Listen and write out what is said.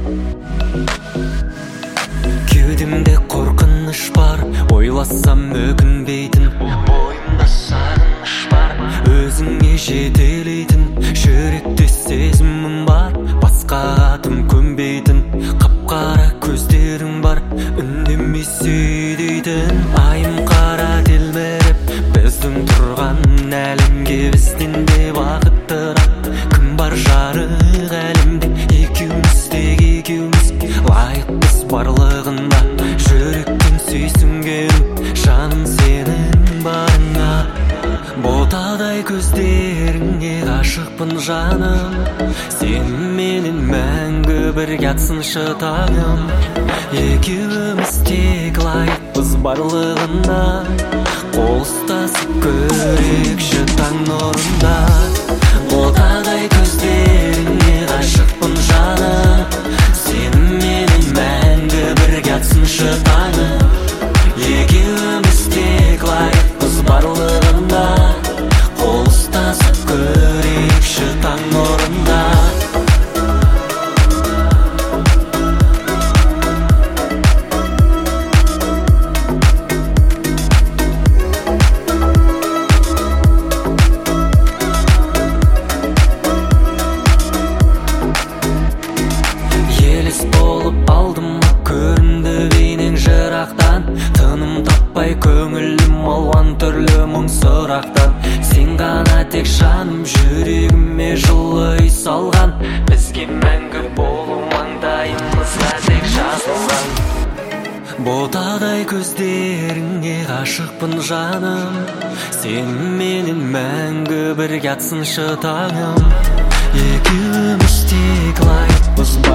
Кеудемде қорқыныш бар, ойласам өкінбейтін. Бойымда сағыныш бар, өзіңе жетелейтін. Жүректе сезімім бар, басқа атым көнбейтін. Қап-қара көздерің бар, үндемей сөйлейтін. Айым қара телміріп, біздің тұрған әлемге бізден де бақыттырақ кім бар жарық әлемде? Екеуміз тек екеуміз лайықпыз барлығына. Жүректен сүйсінген жаным сенің барыңа. Ботадай көздеріңе ғашықпын жаным, сен менен мәңгі бірге атсыншы таңым. Екеуміз тек лайықпыз барлығына, қол ұстасып көрейікші таң нұрында. Ботадай көздеріңе ғашықпын жаным, сен менен мәңгі бірге атсыншы таңым. Екеуміз тек лайықпыз барлығына, қол ұстасып көрейікші таң нұрында. Елес болып алдым, көрінді бейнең жырақтан. Тыным таппай көңілім алуан түрлі мұң сұрақтан. Сен ғана тек жаным, жүрегіме жылы үй салған. Бізге мәңгі болу маңдайымызға тек жазылған. Ботадай көздеріңе ғашықпын жаным, сен менен мәңгі бірге атсыншы таңым. Екеуміз тек лайықпыз